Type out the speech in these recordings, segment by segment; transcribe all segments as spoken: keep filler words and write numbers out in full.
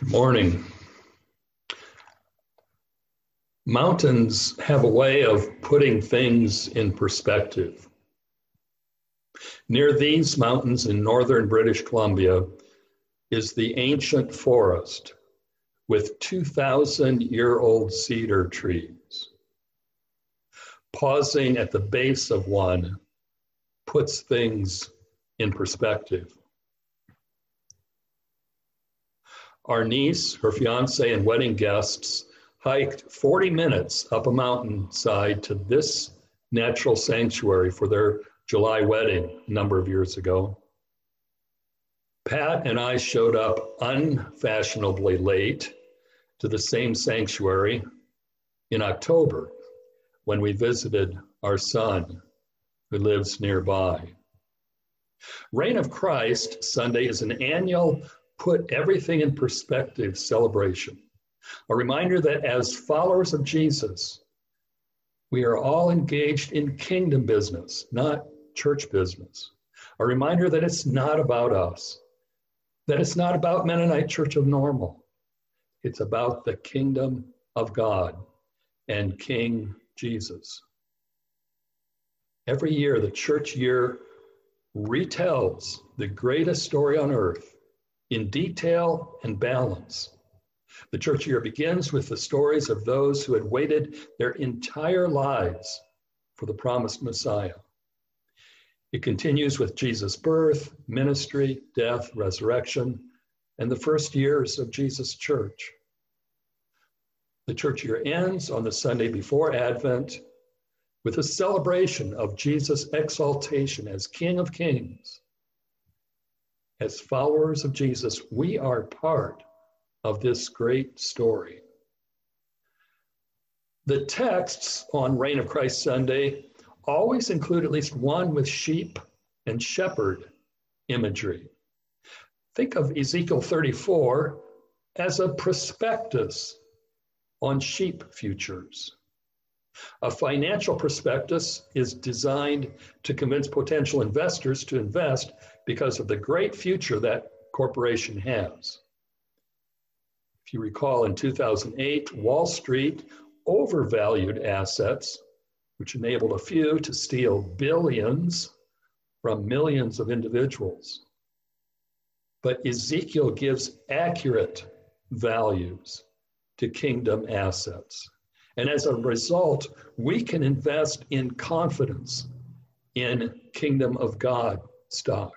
Good morning. Mountains have a way of putting things in perspective. Near these mountains in northern British Columbia is the ancient forest with two thousand year old cedar trees. Pausing at the base of one puts things in perspective. Our niece, her fiance, and wedding guests hiked forty minutes up a mountainside to this natural sanctuary for their July wedding a number of years ago. Pat and I showed up unfashionably late to the same sanctuary in October when we visited our son who lives nearby. Reign of Christ Sunday is an annual Put Everything in Perspective celebration, a reminder that as followers of Jesus, we are all engaged in kingdom business, not church business. A reminder that it's not about us, that it's not about Mennonite Church of Normal. It's about the kingdom of God and King Jesus. Every year, the church year retells the greatest story on earth in detail and balance. The church year begins with the stories of those who had waited their entire lives for the promised Messiah. It continues with Jesus' birth, ministry, death, resurrection, and the first years of Jesus' church. The church year ends on the Sunday before Advent with a celebration of Jesus' exaltation as King of Kings. As followers of Jesus, we are part of this great story. The texts on Reign of Christ Sunday always include at least one with sheep and shepherd imagery. Think of Ezekiel thirty-four as a prospectus on sheep futures. A financial prospectus is designed to convince potential investors to invest because of the great future that corporation has. If you recall, in two thousand eight, Wall Street overvalued assets, which enabled a few to steal billions from millions of individuals. But Ezekiel gives accurate values to kingdom assets. And as a result, we can invest in confidence in Kingdom of God stock.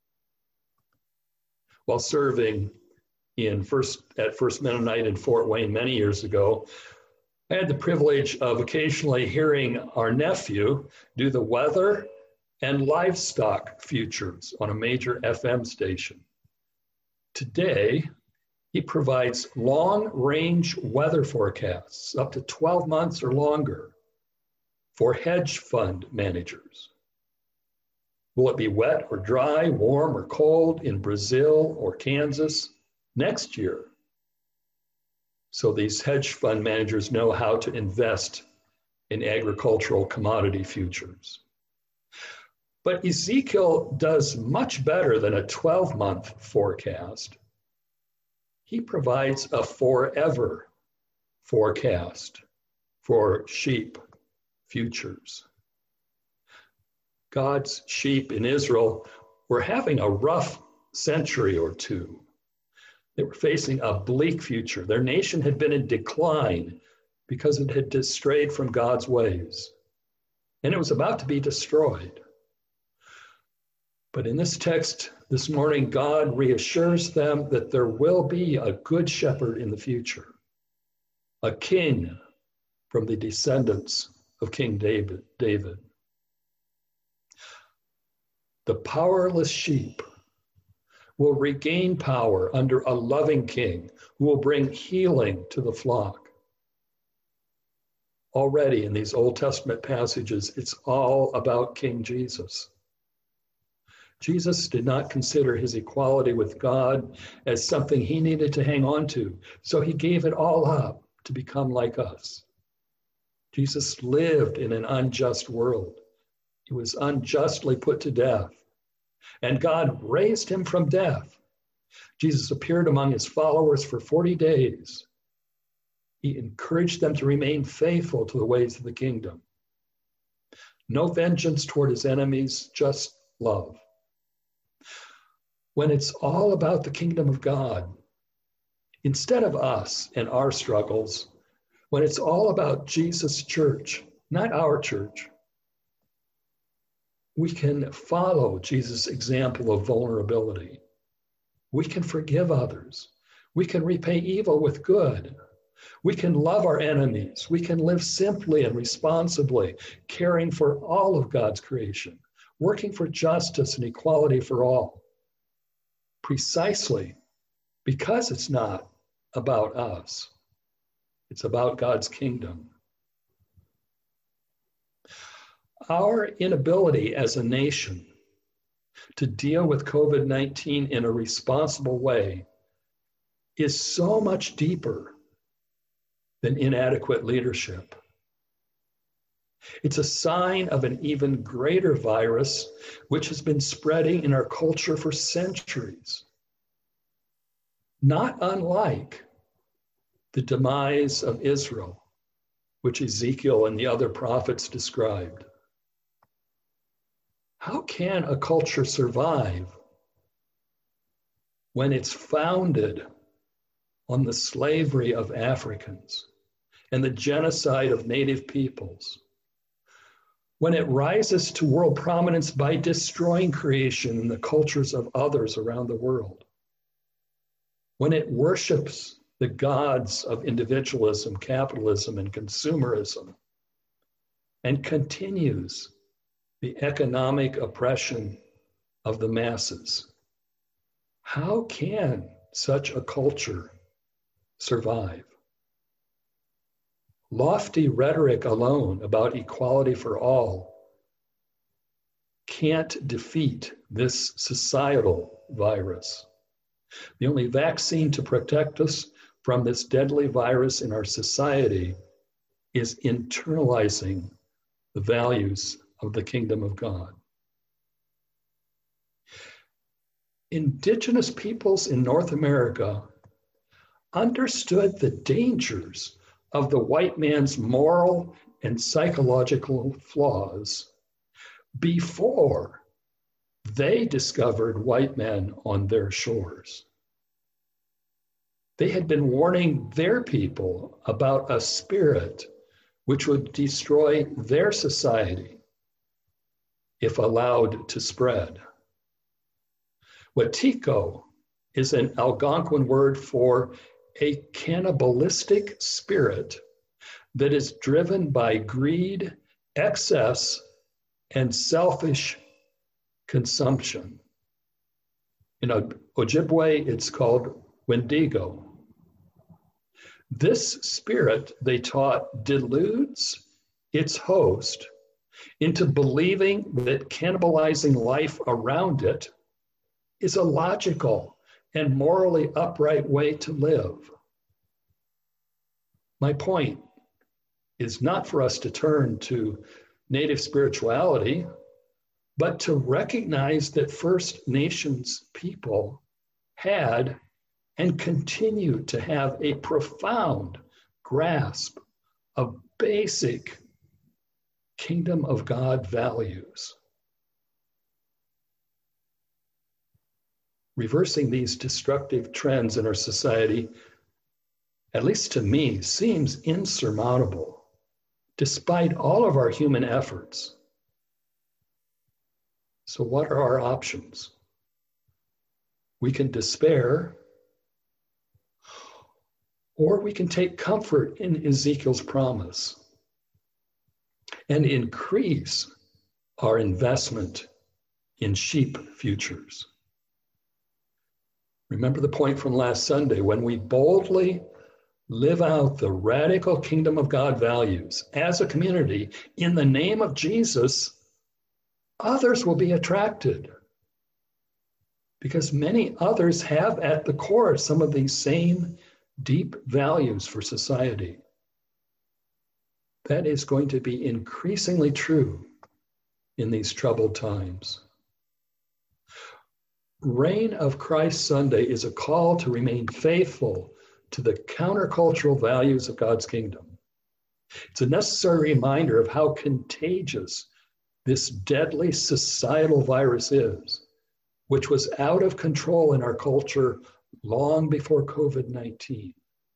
While serving in first at First Mennonite in Fort Wayne many years ago, I had the privilege of occasionally hearing our nephew do the weather and livestock futures on a major F M station. Today, he provides long-range weather forecasts up to twelve months or longer for hedge fund managers. Will it be wet or dry, warm or cold in Brazil or Kansas next year? So these hedge fund managers know how to invest in agricultural commodity futures. But Ezekiel does much better than a twelve-month forecast. He provides a forever forecast for sheep futures. God's sheep in Israel were having a rough century or two. They were facing a bleak future. Their nation had been in decline because it had strayed from God's ways, and it was about to be destroyed. But in this text this morning, God reassures them that there will be a good shepherd in the future, a king from the descendants of King David. David. The powerless sheep will regain power under a loving king who will bring healing to the flock. Already in these Old Testament passages, it's all about King Jesus. Jesus did not consider his equality with God as something he needed to hang on to, so he gave it all up to become like us. Jesus lived in an unjust world. He was unjustly put to death, and God raised him from death Jesus appeared among his followers for forty days. He encouraged them to remain faithful to the ways of the kingdom. No vengeance toward his enemies, just love. When it's all about the kingdom of God, instead of us and our struggles, when it's all about Jesus' church, not our church, we can follow Jesus' example of vulnerability. We can forgive others. We can repay evil with good. We can love our enemies. We can live simply and responsibly, caring for all of God's creation, working for justice and equality for all, precisely because it's not about us. It's about God's kingdom. Our inability as a nation to deal with COVID nineteen in a responsible way is so much deeper than inadequate leadership. It's a sign of an even greater virus which has been spreading in our culture for centuries, not unlike the demise of Israel, which Ezekiel and the other prophets described. How can a culture survive when it's founded on the slavery of Africans and the genocide of native peoples, when it rises to world prominence by destroying creation and the cultures of others around the world, when it worships the gods of individualism, capitalism, and consumerism, and continues the economic oppression of the masses? How can such a culture survive? Lofty rhetoric alone about equality for all can't defeat this societal virus. The only vaccine to protect us from this deadly virus in our society is internalizing the values of the kingdom of God. Indigenous peoples in North America understood the dangers of the white man's moral and psychological flaws before they discovered white men on their shores. They had been warning their people about a spirit which would destroy their society if allowed to spread. Wetiko is an Algonquin word for a cannibalistic spirit that is driven by greed, excess, and selfish consumption. In Ojibwe, it's called Wendigo. This spirit, they taught, deludes its host into believing that cannibalizing life around it is a logical and morally upright way to live. My point is not for us to turn to native spirituality, but to recognize that First Nations people had and continue to have a profound grasp of basic kingdom of God values. Reversing these destructive trends in our society, at least to me, seems insurmountable, despite all of our human efforts. So what are our options? We can despair, or we can take comfort in Ezekiel's promise and increase our investment in sheep futures. Remember the point from last Sunday: when we boldly live out the radical kingdom of God values as a community in the name of Jesus, others will be attracted, because many others have at the core some of these same deep values for society. That is going to be increasingly true in these troubled times. Reign of Christ Sunday is a call to remain faithful to the countercultural values of God's kingdom. It's a necessary reminder of how contagious this deadly societal virus is, which was out of control in our culture long before COVID nineteen.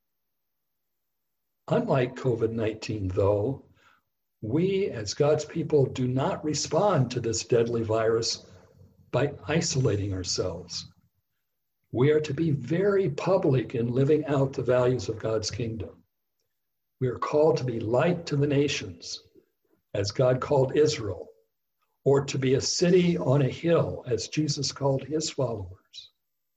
Unlike COVID nineteen, though, we as God's people do not respond to this deadly virus by isolating ourselves. We are to be very public in living out the values of God's kingdom. We are called to be light to the nations, as God called Israel, or to be a city on a hill, as Jesus called his followers.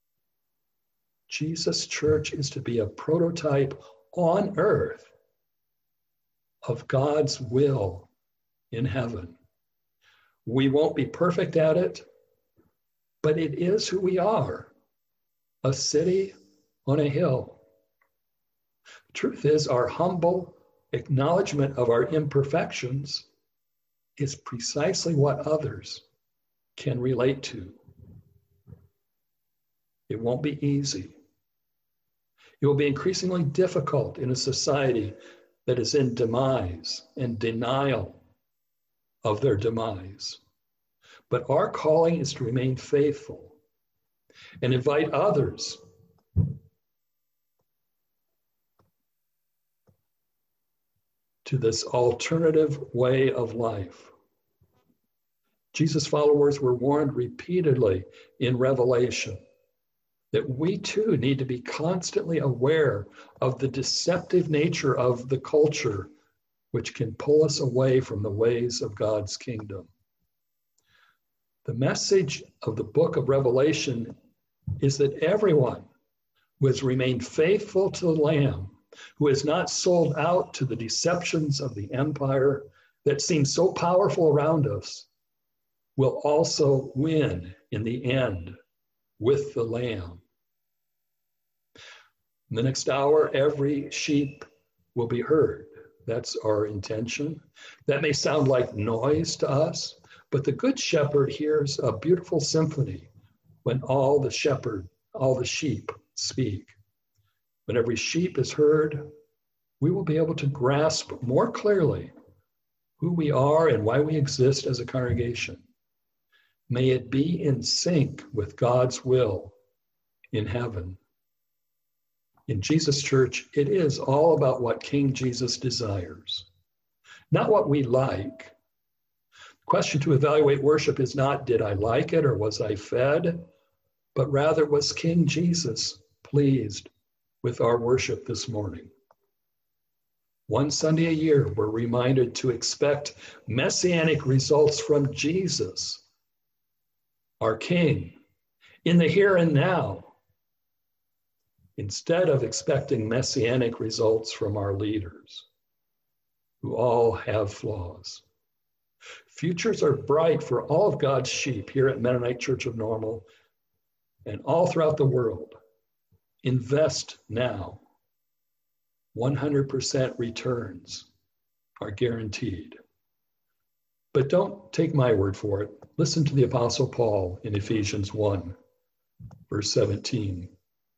Jesus' church is to be a prototype on earth of God's will in heaven. We won't be perfect at it, but it is who we are, a city on a hill. The truth is, our humble acknowledgement of our imperfections is precisely what others can relate to. It won't be easy. It will be increasingly difficult in a society that is in demise and denial of their demise. But our calling is to remain faithful and invite others to this alternative way of life. Jesus' followers were warned repeatedly in Revelation that we too need to be constantly aware of the deceptive nature of the culture, which can pull us away from the ways of God's kingdom. The message of the book of Revelation is that everyone who has remained faithful to the Lamb, who has not sold out to the deceptions of the empire that seems so powerful around us, will also win in the end with the Lamb. In the next hour, every sheep will be heard. That's our intention. That may sound like noise to us, but the Good Shepherd hears a beautiful symphony when all the shepherd, all the sheep speak. When every sheep is heard, we will be able to grasp more clearly who we are and why we exist as a congregation. May it be in sync with God's will in heaven. In Jesus' church, it is all about what King Jesus desires, not what we like. The question to evaluate worship is not, did I like it or was I fed? But rather, was King Jesus pleased with our worship this morning? One Sunday a year, we're reminded to expect messianic results from Jesus, our King, in the here and now, instead of expecting messianic results from our leaders, who all have flaws. Futures are bright for all of God's sheep here at Mennonite Church of Normal and all throughout the world. Invest now. one hundred percent returns are guaranteed. But don't take my word for it. Listen to the Apostle Paul in Ephesians one, verse seventeen.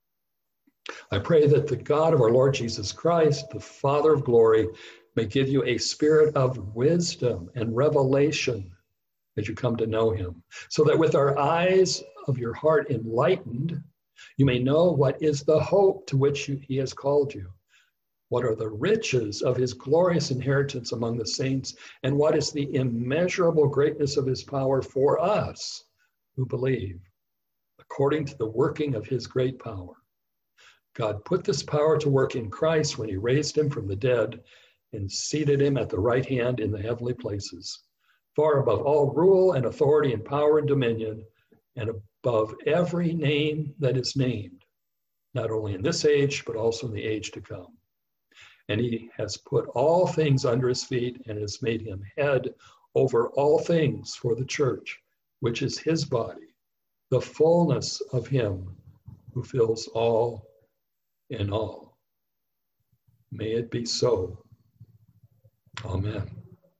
I pray that the God of our Lord Jesus Christ, the Father of glory, may give you a spirit of wisdom and revelation as you come to know him, so that with our eyes of your heart enlightened, you may know what is the hope to which you, he has called you, what are the riches of his glorious inheritance among the saints, and what is the immeasurable greatness of his power for us who believe, according to the working of his great power. God put this power to work in Christ when he raised him from the dead and seated him at the right hand in the heavenly places, far above all rule and authority and power and dominion, and above every name that is named, not only in this age, but also in the age to come. And he has put all things under his feet and has made him head over all things for the church, which is his body, the fullness of him who fills all in all. May it be so. Amen.